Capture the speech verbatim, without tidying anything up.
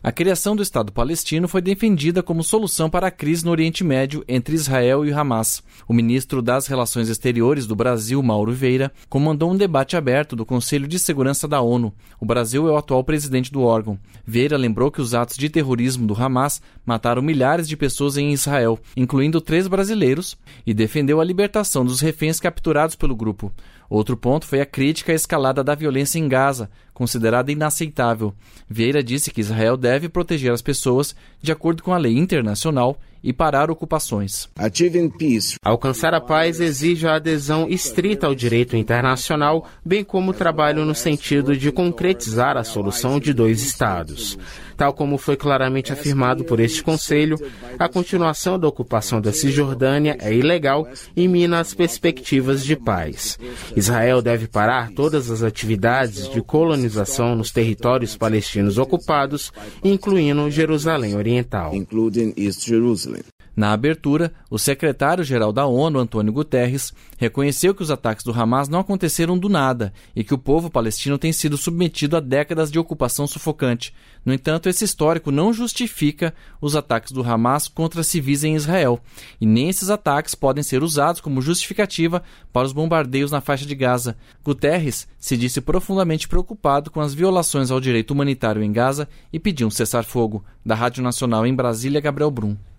A criação do Estado palestino foi defendida como solução para a crise no Oriente Médio entre Israel e o Hamas. O ministro das Relações Exteriores do Brasil, Mauro Vieira, comandou um debate aberto do Conselho de Segurança da ONU. O Brasil é o atual presidente do órgão. Vieira lembrou que os atos de terrorismo do Hamas mataram milhares de pessoas em Israel, incluindo três brasileiros, e defendeu a libertação dos reféns capturados pelo grupo. Outro ponto foi a crítica à escalada da violência em Gaza, considerada inaceitável. Vieira disse que Israel deve proteger as pessoas de acordo com a lei internacional e parar ocupações. Alcançar a paz exige a adesão estrita ao direito internacional, bem como o trabalho no sentido de concretizar a solução de dois estados. Tal como foi claramente afirmado por este Conselho, a continuação da ocupação da Cisjordânia é ilegal e mina as perspectivas de paz. Israel deve parar todas as atividades de colonização nos territórios palestinos ocupados, incluindo Jerusalém Oriental. Na abertura, o secretário-geral da ONU, Antônio Guterres, reconheceu que os ataques do Hamas não aconteceram do nada e que o povo palestino tem sido submetido a décadas de ocupação sufocante. No entanto, esse histórico não justifica os ataques do Hamas contra civis em Israel, e nem esses ataques podem ser usados como justificativa para os bombardeios na faixa de Gaza. Guterres se disse profundamente preocupado com as violações ao direito humanitário em Gaza e pediu um cessar-fogo. Da Rádio Nacional em Brasília, Gabriel Brum.